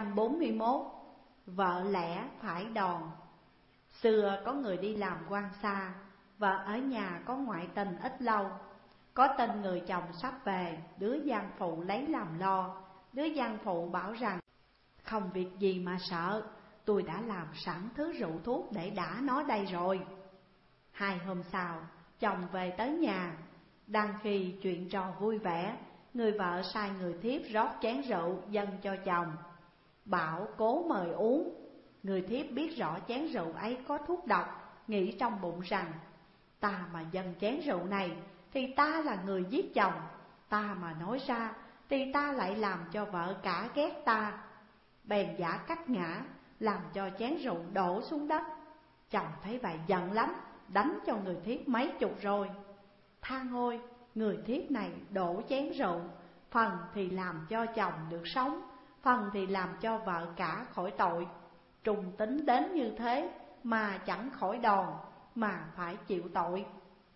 41. Vợ lẽ phải đòn. Xưa có người đi làm quan xa, vợ ở nhà có ngoại tình ít lâu. Có tin người chồng sắp về, đứa giang phụ lấy làm lo. Đứa giang phụ bảo rằng: không việc gì mà sợ, tôi đã làm sẵn thứ rượu thuốc để đả nó đây rồi. 2 hôm sau, chồng về tới nhà. Đang khi chuyện trò vui vẻ, người vợ sai người thiếp rót chén rượu dâng cho chồng, bảo cố mời uống. Người thiếp biết rõ chén rượu ấy có thuốc độc, nghĩ trong bụng rằng: ta mà dâng chén rượu này thì ta là người giết chồng, ta mà nói ra thì ta lại làm cho vợ cả ghét ta. Bèn giả cắt ngã, làm cho chén rượu đổ xuống đất. Chồng thấy vậy giận lắm, đánh cho người thiếp mấy chục rồi. Than ôi, người thiếp này đổ chén rượu, phần thì làm cho chồng được sống, phần thì làm cho vợ cả khỏi tội. Trùng tính đến như thế mà chẳng khỏi đòn, mà phải chịu tội.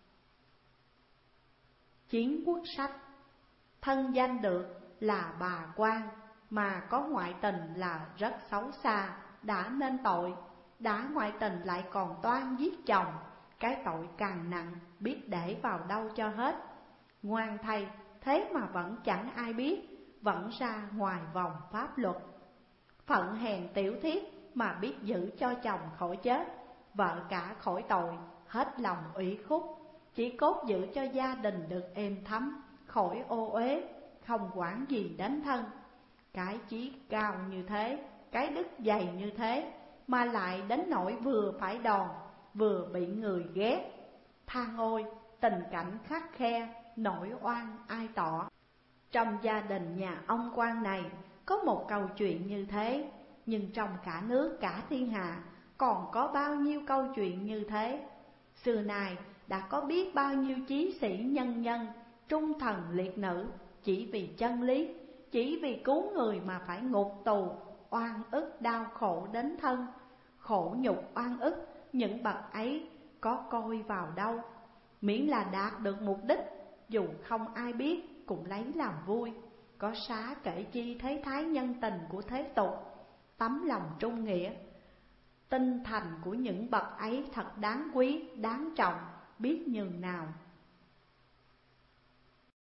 Chiến quốc sách. Thân danh được là bà quan, mà có ngoại tình là rất xấu xa, đã nên tội. Đã ngoại tình lại còn toan giết chồng, cái tội càng nặng, biết để vào đâu cho hết. Ngoan thay, thế mà vẫn chẳng ai biết, vẫn ra ngoài vòng pháp luật. Phận hèn tiểu thiếp mà biết giữ cho chồng khỏi chết, vợ cả khỏi tội, hết lòng ủy khúc. Chỉ cốt giữ cho gia đình được êm thấm, khỏi ô uế, không quản gì đến thân. Cái chí cao như thế, cái đức dày như thế, mà lại đến nỗi vừa phải đòn, vừa bị người ghét. Than ôi, tình cảnh khắc khe, nỗi oan ai tỏ. Trong gia đình nhà ông quan này có một câu chuyện như thế, nhưng trong cả nước cả thiên hạ còn có bao nhiêu câu chuyện như thế. Xưa nay đã có biết bao nhiêu chí sĩ nhân nhân, trung thần liệt nữ, chỉ vì chân lý, chỉ vì cứu người mà phải ngục tù, oan ức đau khổ đến thân. Khổ nhục oan ức, những bậc ấy có coi vào đâu, miễn là đạt được mục đích, dù không ai biết cũng lấy làm vui. Có xá kể chi thế thái nhân tình của thế tục, tấm lòng trung nghĩa, tinh thành của những bậc ấy thật đáng quý, đáng trọng, biết nhường nào.